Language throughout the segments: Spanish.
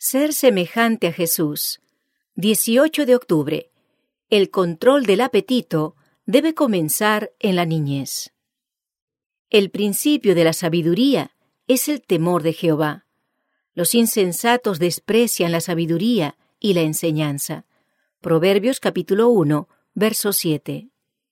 Ser semejante a Jesús. 18 de octubre. El control del apetito debe comenzar en la niñez. El principio de la sabiduría es el temor de Jehová. Los insensatos desprecian la sabiduría y la enseñanza. Proverbios capítulo 1, verso 7.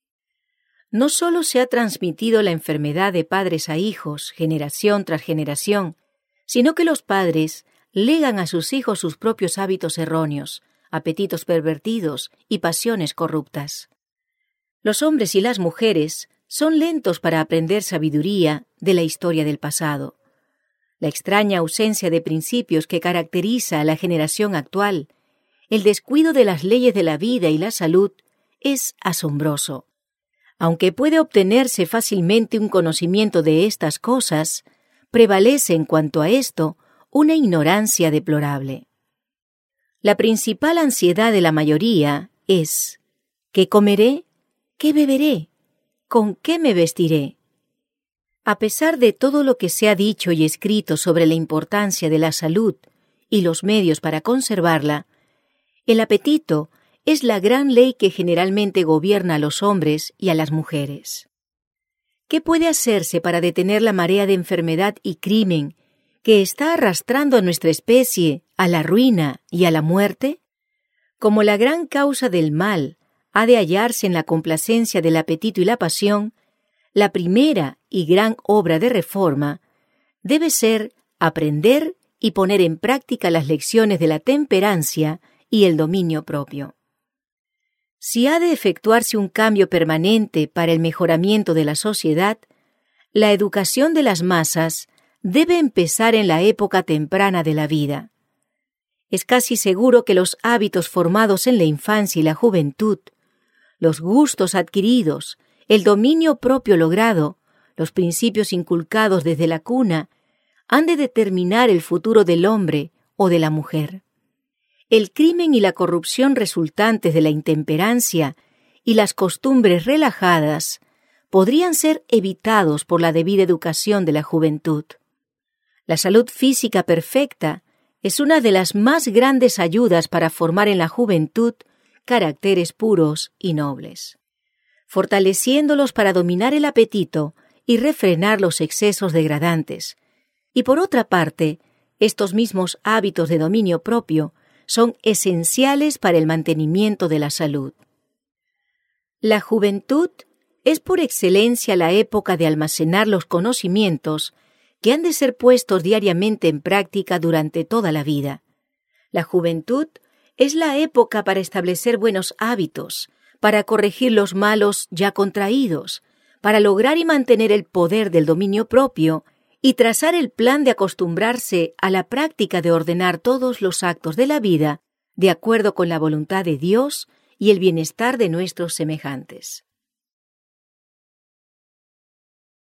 No solo se ha transmitido la enfermedad de padres a hijos, generación tras generación, sino que los padres legan a sus hijos sus propios hábitos erróneos, apetitos pervertidos y pasiones corruptas. Los hombres y las mujeres son lentos para aprender sabiduría de la historia del pasado. La extraña ausencia de principios que caracteriza a la generación actual, el descuido de las leyes de la vida y la salud, es asombroso. Aunque puede obtenerse fácilmente un conocimiento de estas cosas, prevalece en cuanto a esto una ignorancia deplorable. La principal ansiedad de la mayoría es: ¿qué comeré? ¿Qué beberé? ¿Con qué me vestiré? A pesar de todo lo que se ha dicho y escrito sobre la importancia de la salud y los medios para conservarla, el apetito es la gran ley que generalmente gobierna a los hombres y a las mujeres. ¿Qué puede hacerse para detener la marea de enfermedad y crimen que está arrastrando a nuestra especie a la ruina y a la muerte? Como la gran causa del mal ha de hallarse en la complacencia del apetito y la pasión, la primera y gran obra de reforma debe ser aprender y poner en práctica las lecciones de la temperancia y el dominio propio. Si ha de efectuarse un cambio permanente para el mejoramiento de la sociedad, la educación de las masas debe empezar en la época temprana de la vida. Es casi seguro que los hábitos formados en la infancia y la juventud, los gustos adquiridos, el dominio propio logrado, los principios inculcados desde la cuna, han de determinar el futuro del hombre o de la mujer. El crimen y la corrupción resultantes de la intemperancia y las costumbres relajadas podrían ser evitados por la debida educación de la juventud. La salud física perfecta es una de las más grandes ayudas para formar en la juventud caracteres puros y nobles, fortaleciéndolos para dominar el apetito y refrenar los excesos degradantes. Y por otra parte, estos mismos hábitos de dominio propio son esenciales para el mantenimiento de la salud. La juventud es por excelencia la época de almacenar los conocimientos que han de ser puestos diariamente en práctica durante toda la vida. La juventud es la época para establecer buenos hábitos, para corregir los malos ya contraídos, para lograr y mantener el poder del dominio propio y trazar el plan de acostumbrarse a la práctica de ordenar todos los actos de la vida de acuerdo con la voluntad de Dios y el bienestar de nuestros semejantes.